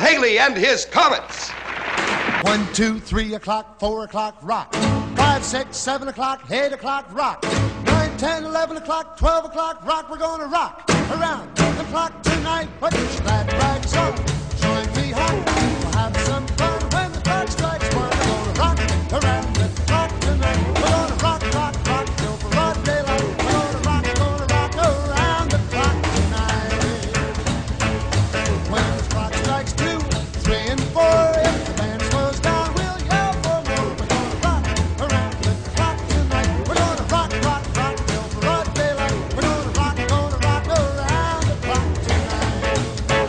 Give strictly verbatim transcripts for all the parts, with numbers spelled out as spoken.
Haley and his Comets. One, two, three o'clock, four o'clock, rock. Five, six, seven o'clock, eight o'clock, rock. Nine, ten, eleven o'clock, twelve o'clock, rock. We're gonna rock around the clock tonight. Put your glad rags on, join me home. We'll have some fun when the clock strikes one. We're gonna rock around the clock tonight. We're gonna rock, rock, rock till broad daylight. We're gonna rock, gonna rock around the clock tonight. When the clock strikes two, three, and four, if the band slows down, we'll yell for more. We're gonna rock around the clock tonight. We're gonna rock, rock, rock till broad daylight. We're gonna rock, gonna rock around the clock tonight.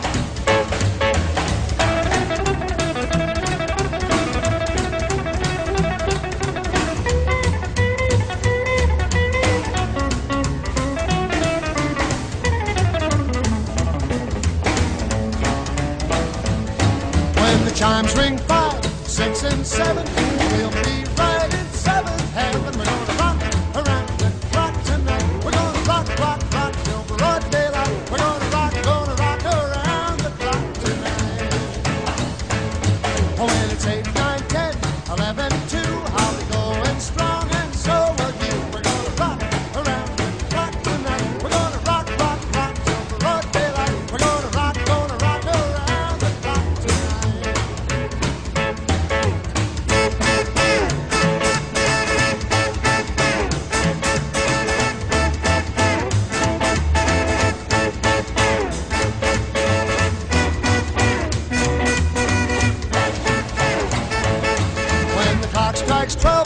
When the chimes ring five, six, and seven, we'll be right in seventh heaven. We're gonna rock around the clock tonight. We're gonna rock, rock, rock till broad daylight. We're gonna rock, gonna rock around the clock tonight. Oh, when it's eight, nine, ten, eleven, two, I'll be going strong, and so will you. We're gonna rock around the clock tonight. We're gonna rock, rock, rock till broad daylight. We're gonna rock, gonna rock around the clock tonight. When the clock strikes twelve,